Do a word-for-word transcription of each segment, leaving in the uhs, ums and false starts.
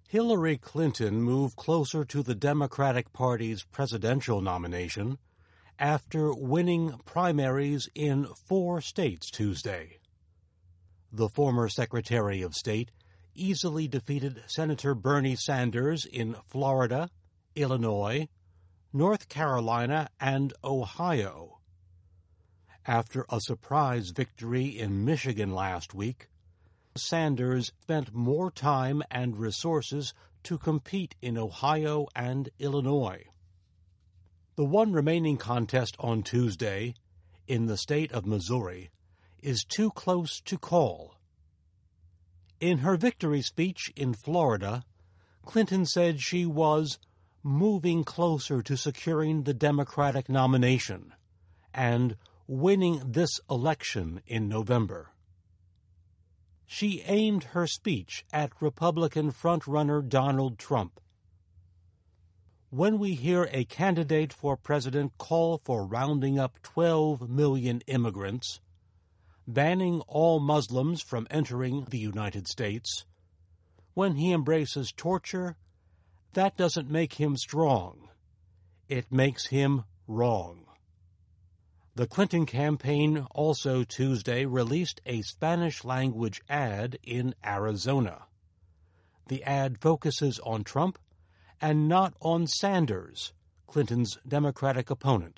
Hillary Clinton moved closer to the Democratic Party's presidential nomination after winning primaries in four states Tuesday. The former Secretary of State easily defeated Senator Bernie Sanders in Florida, Illinois, North Carolina, and Ohio. After a surprise victory in Michigan last week, Sanders spent more time and resources to compete in Ohio and Illinois. The one remaining contest on Tuesday, in the state of Missouri, is too close to call. In her victory speech in Florida, Clinton said she was moving closer to securing the Democratic nomination and winning this election in November. She aimed her speech at Republican frontrunner Donald Trump. When we hear a candidate for president call for rounding up twelve million immigrants, banning all Muslims from entering the United States, when he embraces torture, that doesn't make him strong. It makes him wrong. The Clinton campaign also Tuesday released a Spanish-language ad in Arizona. The ad focuses on Trump and not on Sanders, Clinton's Democratic opponent.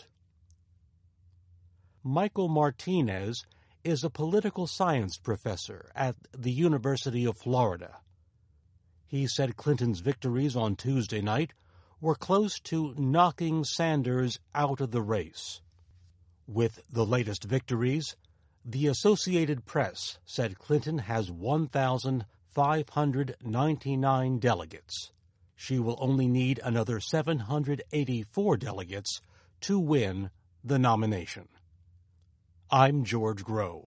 Michael Martinez is a political science professor at the University of Florida. He said Clinton's victories on Tuesday night were close to knocking Sanders out of the race. With the latest victories, the Associated Press said Clinton has one thousand five hundred ninety-nine delegates. She will only need another seven hundred eighty-four delegates to win the nomination. I'm George Grove.